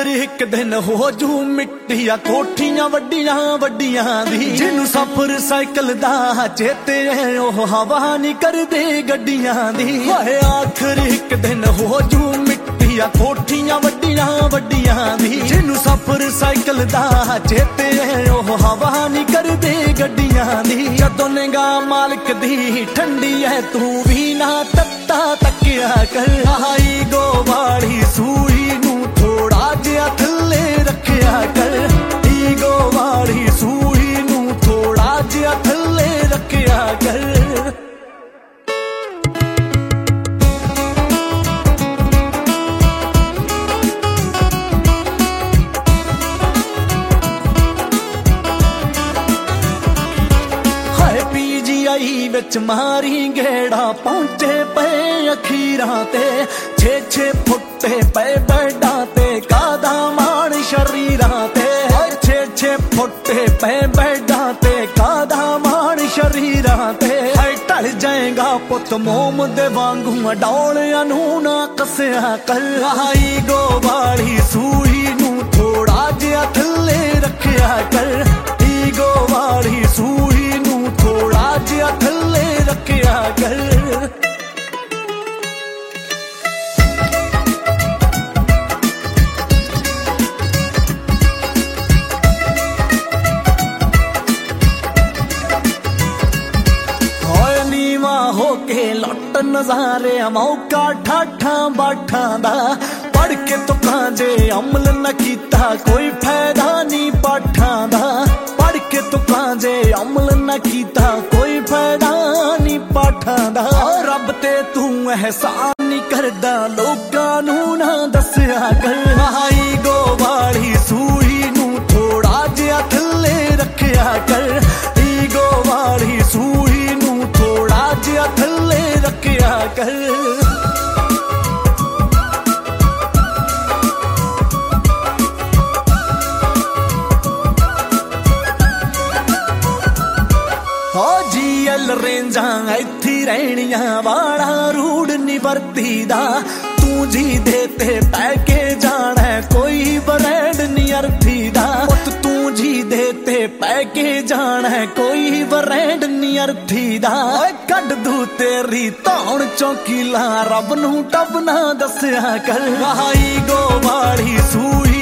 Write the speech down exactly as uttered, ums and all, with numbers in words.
एक दिन हो जू मिट्टिया कोठियां वड्डियां वड्डियां दी जिन्नू सफर साइकिल दा चेते है ओह हवा नहीं करदे गड्डियां दी हाय आखिर एक दिन हो जू मिट्टिया कोठियां वड्डियां वड्डियां दी जिन्नू सफर साइकिल दा चेते है ओह हवा नहीं करदे गड्डियां दी जदों निगाह मालिक दी ठंडी है तू भी ना तत्ता तकिया कर आई गो वाली सूई नू थोड़ा जिहा थल्ले रखिया कर ईगो वाली सूई नू थोड़ा जिहा थल्ले रखिया कर विच मारी गेड़ा पहुंचे पे अखीरां ते छे छे फुटे पे बेडां ते कादा मान शरीरां ते छे छे फुटे पे बेडां ते कादा मान शरीरां ते टल जाएगा पुत मोम दे वांगू डौलियां नू ना कसिया कर आई गो वाली सूई नू थोड़ा जिहा थल्ले रखिया कर ईगो वाली सूई नू थोड़ा जिहा थल्ले रखिया कर होके लुट नजारे मौका ठाठा बाठा दा पढ़ के तो कांजे अमल न कीता कोई फायदा नहीं पाठा दा पढ़ के तो कांजे अमल न कीता कोई फायदा नहीं पाठा दा रब ते तू एहसान नहीं करदा लोकां नू ना दस्या कर आई गो वाली सूई नू थोड़ा जिहा थल्ले रखिया कर ईगो वाली सूई नू थोड़ा जिहा थल्ले रखिया कर रेंजा इत्थी रहनिया वाला रूड नी वरती दा तू जी देते पैके जाना कोई ब्रांड नी अर्थी दा तू जी देते पैके जाना कोई ब्रांड नी अर्थी दा कड दू तेरी धौन चौकीला रब नू टब ना दस्या कर आई गो वाली सूई